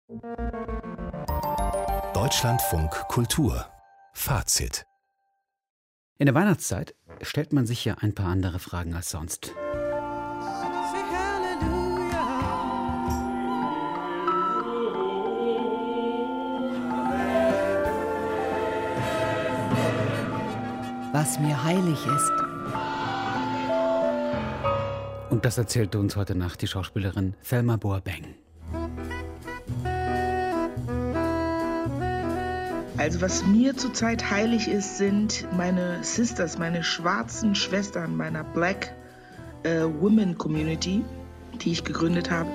Deutschlandfunk Kultur Fazit. In der Weihnachtszeit stellt man sich ja ein paar andere Fragen als sonst. Was mir heilig ist. Und das erzählte uns heute Nacht die Schauspielerin Thelma Boabeng. Also was mir zurzeit heilig ist, sind meine Sisters, meine schwarzen Schwestern meiner Black Women Community, die ich gegründet habe.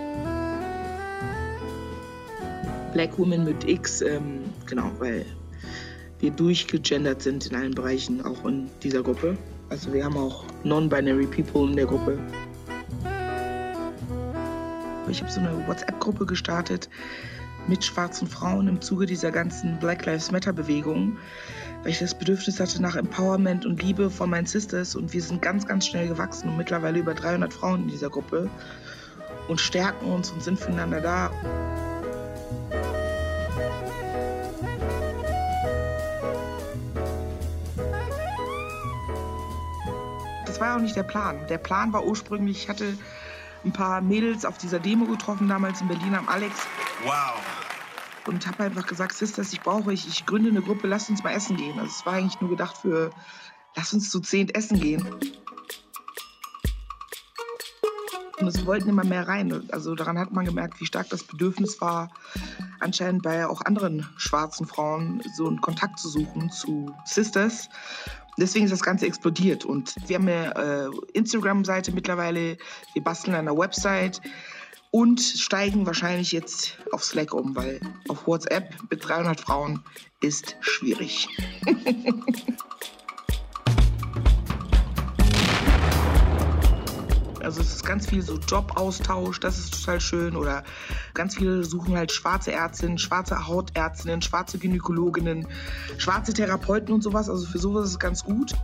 Black Women mit X, genau, weil wir durchgegendert sind in allen Bereichen, auch in dieser Gruppe. Also wir haben auch Non-Binary People in der Gruppe. Ich habe so eine WhatsApp-Gruppe gestartet mit schwarzen Frauen im Zuge dieser ganzen Black Lives Matter-Bewegung, weil ich das Bedürfnis hatte nach Empowerment und Liebe von meinen Sisters. Und wir sind ganz, ganz schnell gewachsen und mittlerweile über 300 Frauen in dieser Gruppe und stärken uns und sind füreinander da. Das war auch nicht der Plan. Der Plan war ursprünglich, ich hatte ein paar Mädels auf dieser Demo getroffen, damals in Berlin am Alex. Wow. Und habe einfach gesagt, Sisters, ich gründe eine Gruppe, lasst uns mal essen gehen. Also es war eigentlich nur gedacht für, lass uns zu 10 essen gehen. Und es wollten immer mehr rein. Also daran hat man gemerkt, wie stark das Bedürfnis war, anscheinend bei auch anderen schwarzen Frauen so einen Kontakt zu suchen zu Sisters. Deswegen ist das Ganze explodiert. Und wir haben eine Instagram-Seite mittlerweile, wir basteln an einer Website und steigen wahrscheinlich jetzt auf Slack um, weil auf WhatsApp mit 300 Frauen ist schwierig. Also es ist ganz viel so Jobaustausch, das ist total schön. Oder ganz viele suchen halt schwarze Ärztinnen, schwarze Hautärztinnen, schwarze Gynäkologinnen, schwarze Therapeuten und sowas. Also für sowas ist es ganz gut.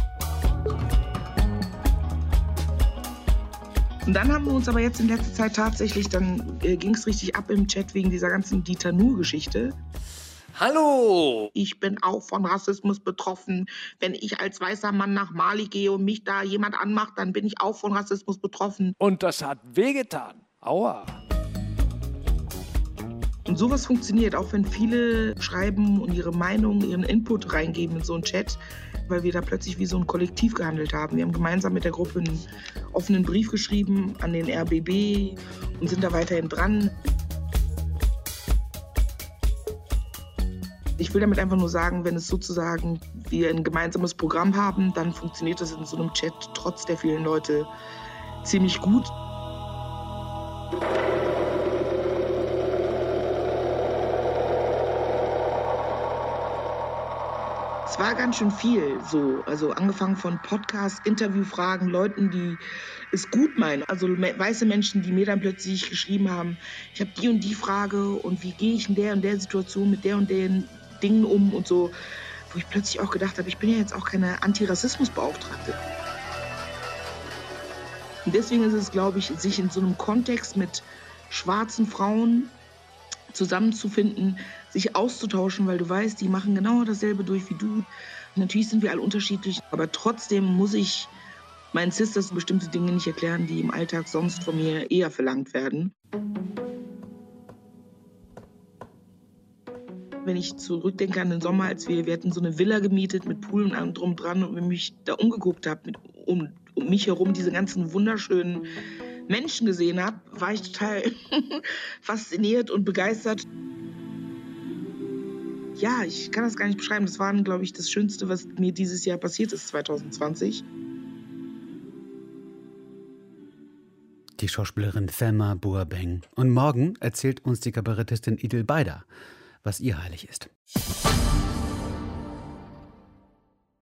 Und dann haben wir uns aber jetzt in letzter Zeit tatsächlich, dann ging es richtig ab im Chat wegen dieser ganzen Dieter Nuhr-Geschichte. Hallo! Ich bin auch von Rassismus betroffen. Wenn ich als weißer Mann nach Mali gehe und mich da jemand anmacht, dann bin ich auch von Rassismus betroffen. Und das hat wehgetan. Aua. Und sowas funktioniert, auch wenn viele schreiben und ihre Meinung, ihren Input reingeben in so einen Chat, weil wir da plötzlich wie so ein Kollektiv gehandelt haben. Wir haben gemeinsam mit der Gruppe einen offenen Brief geschrieben an den RBB und sind da weiterhin dran. Ich will damit einfach nur sagen, wenn es sozusagen wir ein gemeinsames Programm haben, dann funktioniert das in so einem Chat trotz der vielen Leute ziemlich gut. Es war ganz schön viel so, also angefangen von Podcasts, Interviewfragen, Leuten, die es gut meinen. Also weiße Menschen, die mir dann plötzlich geschrieben haben, ich habe die und die Frage und wie gehe ich in der und der Situation mit der und den Dingen um und so, wo ich plötzlich auch gedacht habe, ich bin ja jetzt auch keine Antirassismusbeauftragte. Und deswegen ist es, glaube ich, sich in so einem Kontext mit schwarzen Frauen zusammenzufinden, sich auszutauschen, weil du weißt, die machen genau dasselbe durch wie du. Und natürlich sind wir alle unterschiedlich, aber trotzdem muss ich meinen Sisters bestimmte Dinge nicht erklären, die im Alltag sonst von mir eher verlangt werden. Wenn ich zurückdenke an den Sommer, als wir hatten so eine Villa gemietet mit Pool und allem drum dran und wenn ich mich da umgeguckt habe, um mich herum diese ganzen wunderschönen Menschen gesehen habe, war ich total fasziniert und begeistert. Ja, ich kann das gar nicht beschreiben. Das war, glaube ich, das Schönste, was mir dieses Jahr passiert ist, 2020. Die Schauspielerin Thelma Boabeng. Und morgen erzählt uns die Kabarettistin Idil Beider, was ihr heilig ist.